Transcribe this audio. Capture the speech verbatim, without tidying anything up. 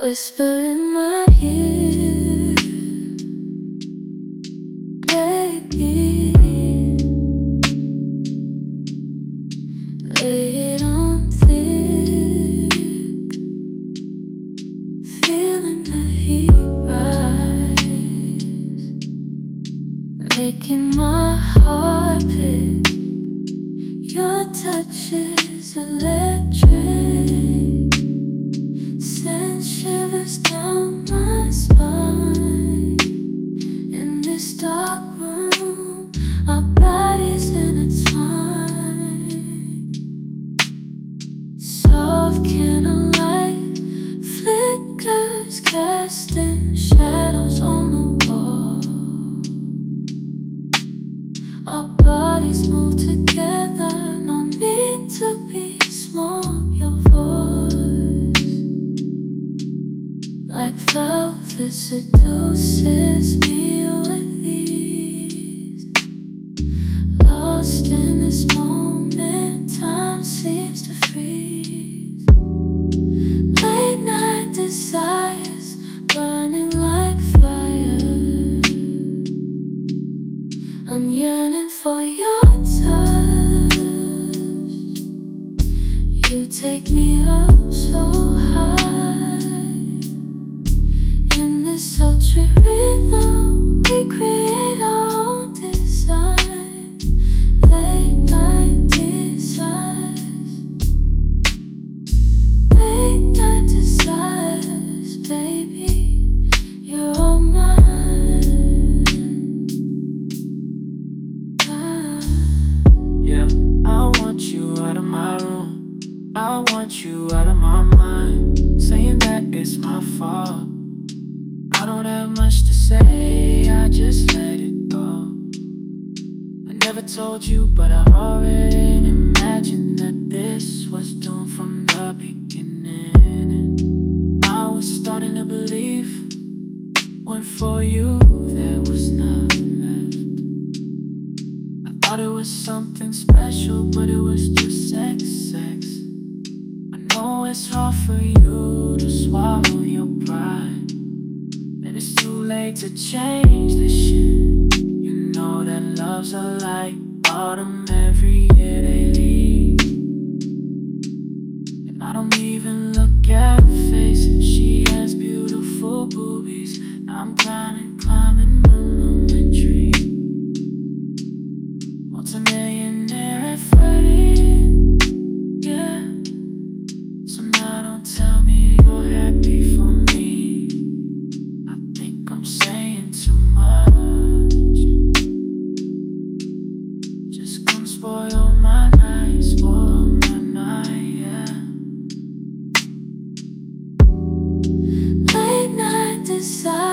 Whisper in my ear, baby, lay it on thick, feeling the heat rise, making my heart beat. Your touch is electric, send shivers down my spine. In this dark room, our bodies intertwine. Soft candlelight flickers, casting shadows on the wall. Our bodies move together, no need to be small. Your voice, like velvet, seduces me with ease. Lost in this moment, time seems to freeze. Late night desires burning like fire. I'm yearning for your touch. You take me up so high. In this sultry rhythm, we create our own design. Late night desires, late night desires, baby, you're all mine. Ah. Yeah, I want you out of my room, I want you out of my mind. Saying that it's my fault, I don't have much to say, I just let it go. I never told you, but I already imagined that this was doomed from the beginning. I was starting to believe, when for you there was nothing left. I thought it was something special, but it was just sex, sex. I know it's hard for you to swallow your pride, that it's too late to change this shit. You know that love's a like autumn, every year they leave. And I don't even look at her face, and she has beautiful boobies. I'm climbing, climbing the lonely tree. Multi-millionaire at thirty, yeah. So now don't tell me you're happy for me. I think I'm saying too much. Just come spoil my night, spoil my night, yeah. Late night desire.